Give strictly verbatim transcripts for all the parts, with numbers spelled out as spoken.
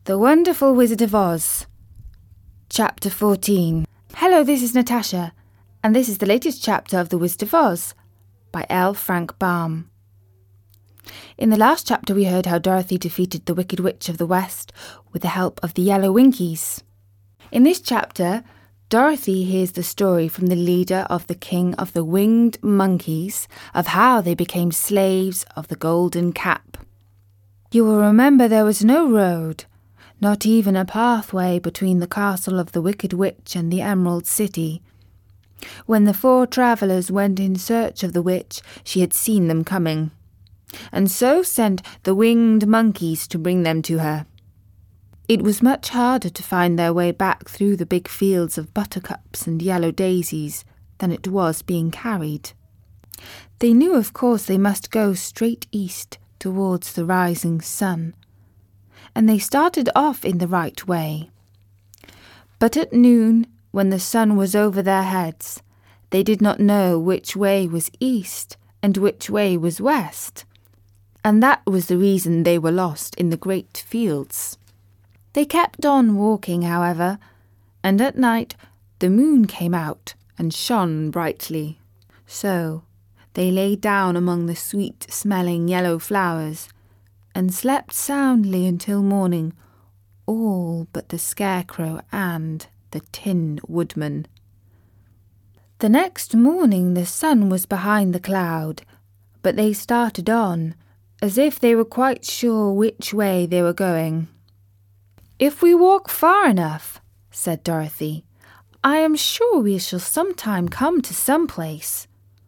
The Wonderful Wizard of Oz, Chapter fourteen. Hello, this is Natasha, and this is the latest chapter of The Wizard of Oz by L. Frank Baum. In the last chapter we heard how Dorothy defeated the Wicked Witch of the West with the help of the Yellow Winkies. In this chapter, Dorothy hears the story from the leader of the King of the Winged Monkeys of how they became slaves of the Golden Cap. You will remember there was no road, not even a pathway between the castle of the Wicked Witch and the Emerald City. When the four travellers went in search of the witch, she had seen them coming, and so sent the winged monkeys to bring them to her. It was much harder to find their way back through the big fields of buttercups and yellow daisies than it was being carried. They knew, of course, they must go straight east towards the rising sun, and they started off in the right way. But at noon, when the sun was over their heads, they did not know which way was east and which way was west, and that was the reason they were lost in the great fields. They kept on walking, however, and at night the moon came out and shone brightly. So they lay down among the sweet-smelling yellow flowers and slept soundly until morning, all but the Scarecrow and the Tin Woodman. The next morning the sun was behind the cloud, but they started on, as if they were quite sure which way they were going. "If we walk far enough," said Dorothy, "I am sure we shall sometime come to some place."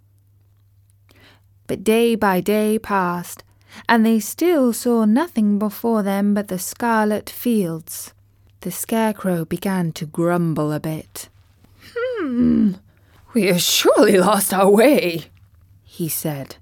But day by day passed, and they still saw nothing before them but the scarlet fields. The Scarecrow began to grumble a bit. "Hmm, we have surely lost our way," he said.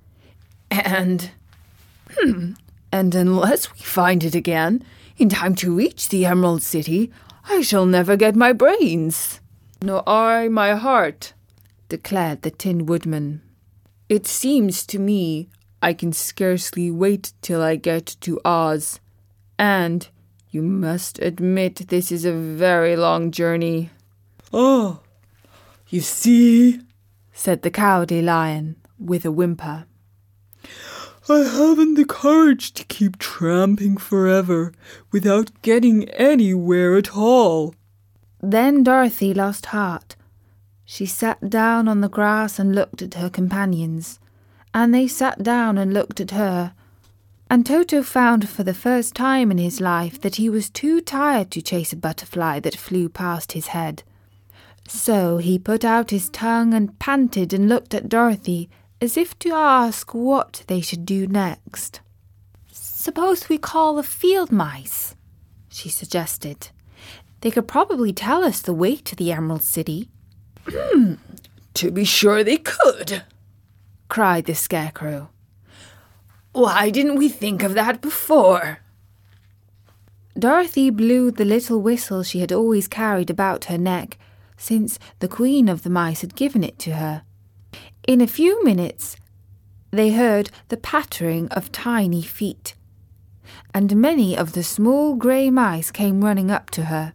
And, hmm, and unless we find it again in time to reach the Emerald City, I shall never get my brains." "Nor I my heart," declared the Tin Woodman. "It seems to me I can scarcely wait till I get to Oz, and you must admit this is a very long journey." "Oh, you see," said the Cowardly Lion with a whimper, "I haven't the courage to keep tramping forever without getting anywhere at all." Then Dorothy lost heart. She sat down on the grass and looked at her companions, and they sat down and looked at her. And Toto found for the first time in his life that he was too tired to chase a butterfly that flew past his head. So he put out his tongue and panted and looked at Dorothy as if to ask what they should do next. "Suppose we call the field mice," she suggested. "They could probably tell us the way to the Emerald City." "To be sure they could," cried the Scarecrow. "Why didn't we think of that before?" Dorothy blew the little whistle she had always carried about her neck, since the Queen of the Mice had given it to her. In a few minutes they heard the pattering of tiny feet, and many of the small grey mice came running up to her.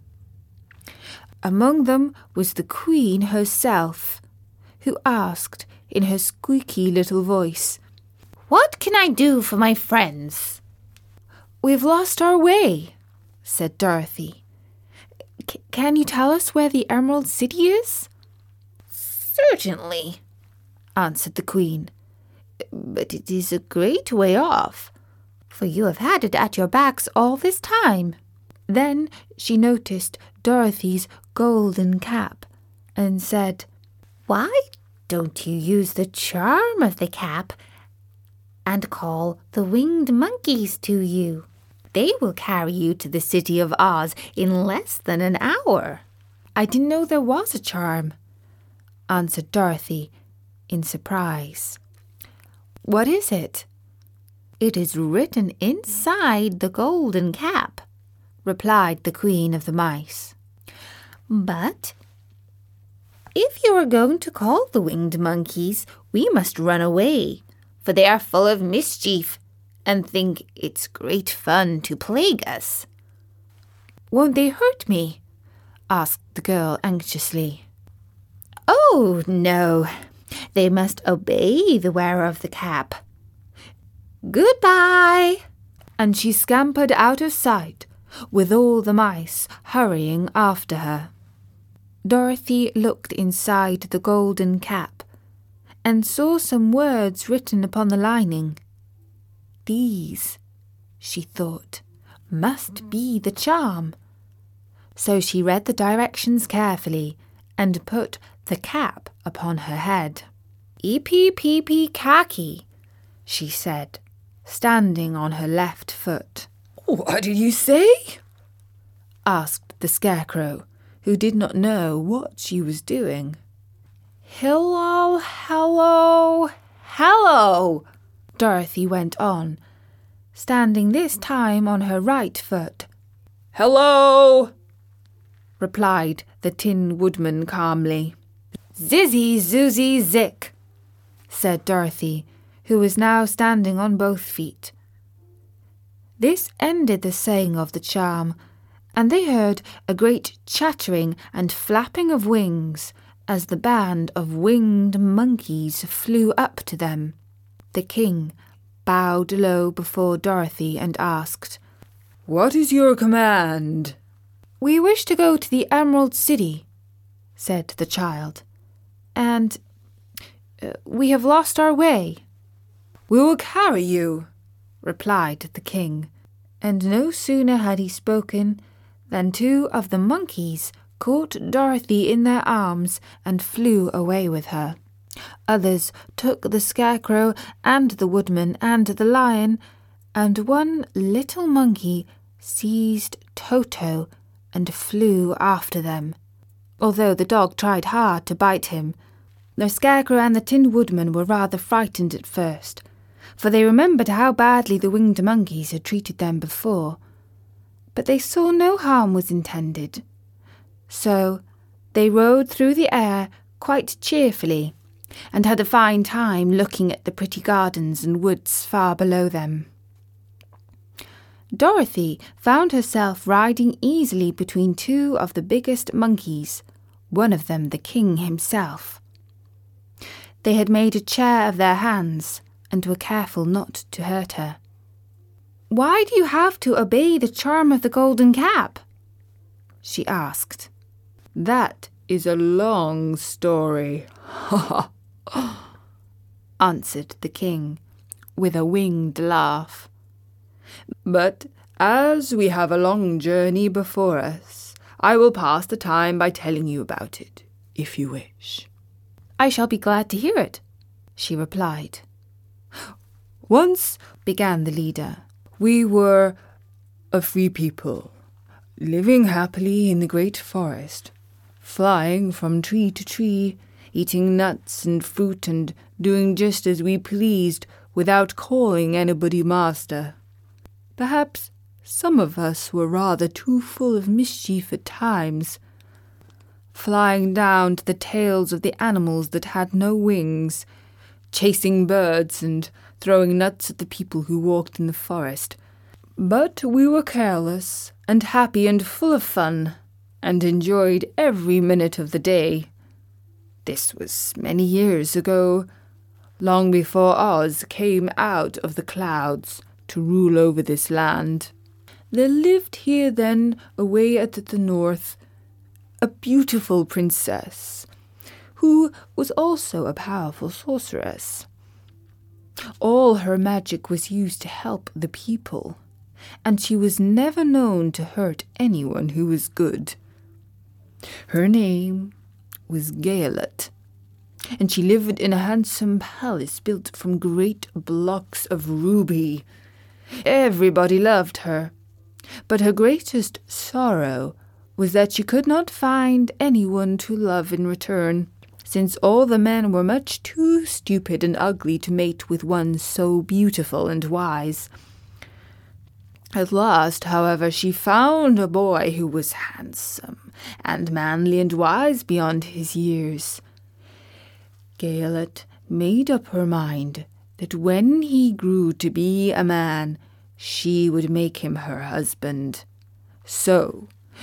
Among them was the Queen herself, who asked in her squeaky little voice, "What can I do for my friends?" "We've lost our way," said Dorothy. C- can you tell us where the Emerald City is?" "Certainly," answered the Queen, "but it is a great way off, for you have had it at your backs all this time." Then she noticed Dorothy's golden cap and said, "Why don't you use the charm of the cap and call the winged monkeys to you? They will carry you to the City of Oz in less than an hour." "I didn't know there was a charm," answered Dorothy in surprise. "What is it?" "It is written inside the golden cap," replied the Queen of the Mice. "But if you are going to call the winged monkeys, we must run away, for they are full of mischief and think it's great fun to plague us. Won't they hurt me?" asked the girl anxiously. "Oh, no. They must obey the wearer of the cap. Goodbye!" And she scampered out of sight, with all the mice hurrying after her. Dorothy looked inside the golden cap and saw some words written upon the lining. These, she thought, must be the charm. So she read the directions carefully and put the cap upon her head. "Eepee-peepee-kaki," she said, standing on her left foot. "What did you say?" asked the Scarecrow, who did not know what she was doing. "Hello, hello, hello," Dorothy went on, standing this time on her right foot. "Hello," replied the Tin Woodman calmly. "Zizzy, Zoozy, Zick," said Dorothy, who was now standing on both feet. This ended the saying of the charm, and they heard a great chattering and flapping of wings as the band of winged monkeys flew up to them. The king bowed low before Dorothy and asked, "What is your command?" "We wish to go to the Emerald City," said the child, "and uh, we have lost our way." "We will carry you," replied the king, and no sooner had he spoken than two of the monkeys caught Dorothy in their arms and flew away with her. Others took the Scarecrow and the Woodman and the Lion, and one little monkey seized Toto and flew after them. Although the dog tried hard to bite him, the Scarecrow and the Tin Woodman were rather frightened at first, for they remembered how badly the winged monkeys had treated them before. But they saw no harm was intended. So they rode through the air quite cheerfully, and had a fine time looking at the pretty gardens and woods far below them. Dorothy found herself riding easily between two of the biggest monkeys, one of them the king himself. They had made a chair of their hands, and were careful not to hurt her. "Why do you have to obey the charm of the golden cap?" she asked. "That is a long story," answered the king, with a winged laugh. "But as we have a long journey before us, I will pass the time by telling you about it, if you wish." "I shall be glad to hear it," she replied. "Once," began the leader, "we were a free people, living happily in the great forest, flying from tree to tree, eating nuts and fruit and doing just as we pleased without calling anybody master. Perhaps some of us were rather too full of mischief at times, flying down to the tails of the animals that had no wings, chasing birds and throwing nuts at the people who walked in the forest. But we were careless and happy and full of fun, and enjoyed every minute of the day. This was many years ago, long before Oz came out of the clouds to rule over this land. There lived here then, away at the north, a beautiful princess, who was also a powerful sorceress. All her magic was used to help the people, and she was never known to hurt anyone who was good. Her name was Gayalot, and she lived in a handsome palace built from great blocks of ruby. Everybody loved her, but her greatest sorrow was that she could not find anyone to love in return, since all the men were much too stupid and ugly to mate with one so beautiful and wise. At last, however, she found a boy who was handsome and manly and wise beyond his years. Gayalot made up her mind that when he grew to be a man, she would make him her husband. So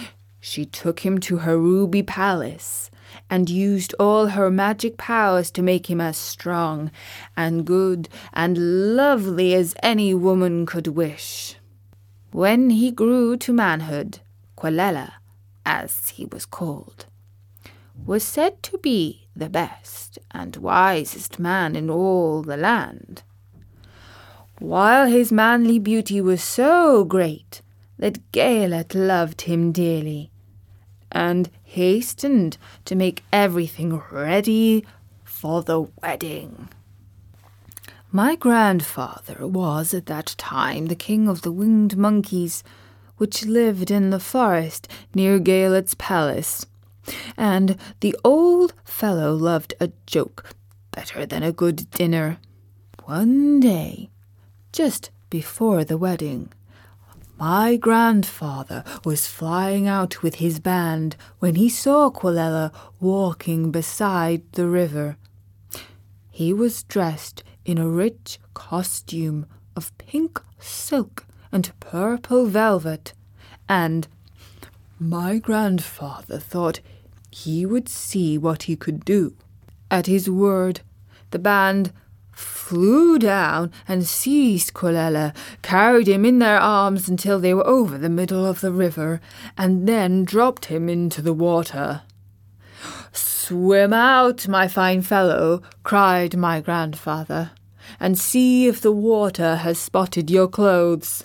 She took him to her ruby palace and used all her magic powers to make him as strong and good and lovely as any woman could wish. When he grew to manhood, Quellela, as he was called, was said to be the best and wisest man in all the land, while his manly beauty was so great that Gaelet loved him dearly, and hastened to make everything ready for the wedding. My grandfather was at that time the king of the winged monkeys, which lived in the forest near Gaelet's palace, and the old fellow loved a joke better than a good dinner. One day, just before the wedding, my grandfather was flying out with his band when he saw Quellela walking beside the river. He was dressed in a rich costume of pink silk and purple velvet, and my grandfather thought he would see what he could do. At his word, the band flew down and seized Quellela, carried him in their arms until they were over the middle of the river, and then dropped him into the water. "Swim out, my fine fellow," cried my grandfather, "and see if the water has spotted your clothes."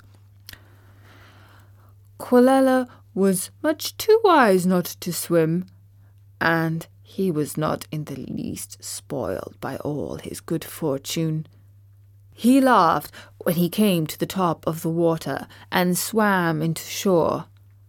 Quellela was much too wise not to swim, and he was not in the least spoiled by all his good fortune. He laughed when he came to the top of the water and swam into shore.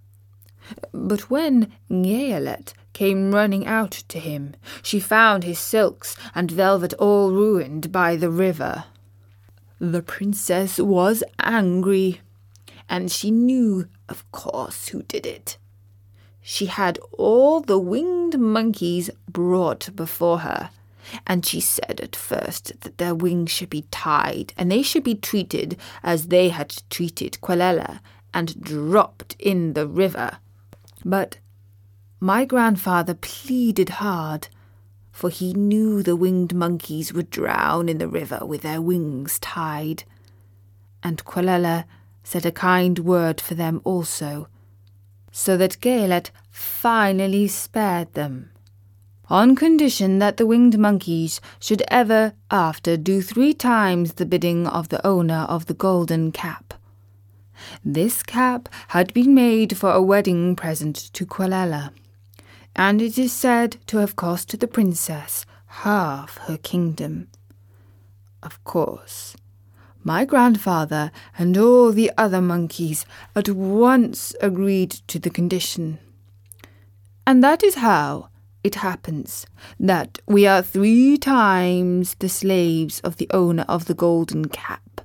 But when Gaelet came running out to him, she found his silks and velvet all ruined by the river. The princess was angry, and she knew, of course, who did it. She had all the winged monkeys brought before her, and she said at first that their wings should be tied, and they should be treated as they had treated Quellela, and dropped in the river. But my grandfather pleaded hard, for he knew the winged monkeys would drown in the river with their wings tied, and Quellela said a kind word for them also, so that Gaelet finally spared them, on condition that the winged monkeys should ever after do three times the bidding of the owner of the golden cap. This cap had been made for a wedding present to Quellela, and it is said to have cost the princess half her kingdom. Of course, my grandfather and all the other monkeys at once agreed to the condition. And that is how it happens that we are three times the slaves of the owner of the golden cap,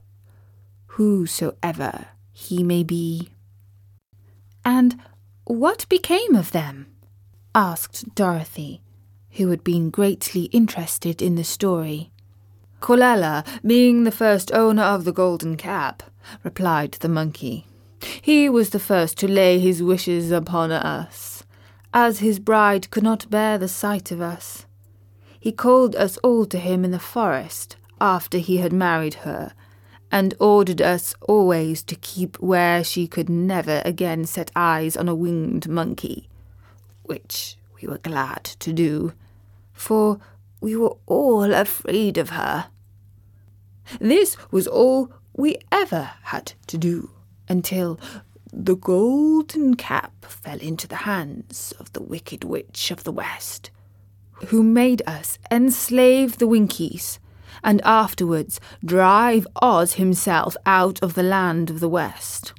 whosoever he may be. "And what became of them?" asked Dorothy, who had been greatly interested in the story. "Quellela, being the first owner of the golden cap," replied the monkey, "he was the first to lay his wishes upon us, as his bride could not bear the sight of us. He called us all to him in the forest after he had married her, and ordered us always to keep where she could never again set eyes on a winged monkey, which we were glad to do, for we were all afraid of her. This was all we ever had to do until the golden cap fell into the hands of the Wicked Witch of the West, who made us enslave the Winkies, and afterwards drive Oz himself out of the land of the West.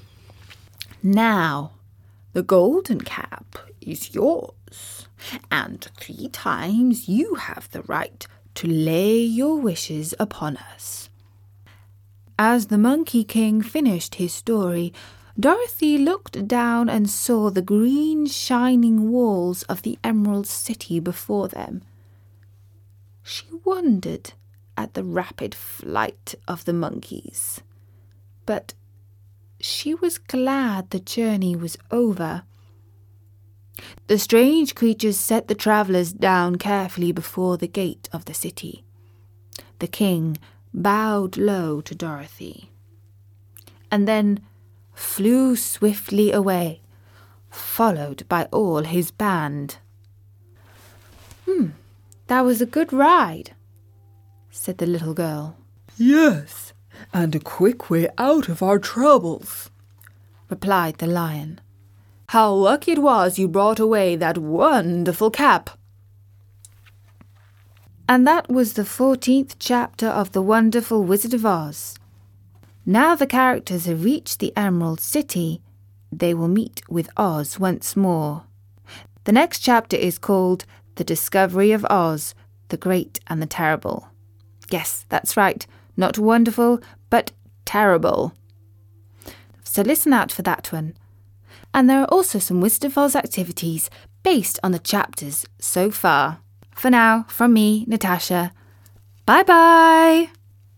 Now, the golden cap is yours, and three times you have the right to lay your wishes upon us." As the Monkey King finished his story, Dorothy looked down and saw the green shining walls of the Emerald City before them. She wondered at the rapid flight of the monkeys, but she was glad the journey was over, The strange creatures set the travellers down carefully before the gate of the city. The king bowed low to Dorothy, and then flew swiftly away, followed by all his band. Hmm, that was a good ride, said the little girl. Yes, and a quick way out of our troubles, replied the lion. How lucky it was you brought away that wonderful cap. And that was the fourteenth chapter of The Wonderful Wizard of Oz. Now the characters have reached the Emerald City, they will meet with Oz once more. The next chapter is called The Discovery of Oz, the Great and the Terrible. Yes, that's right, not wonderful, but terrible. So listen out for that one. And there are also some Wizard of Oz activities based on the chapters so far. For now, from me, Natasha, bye-bye!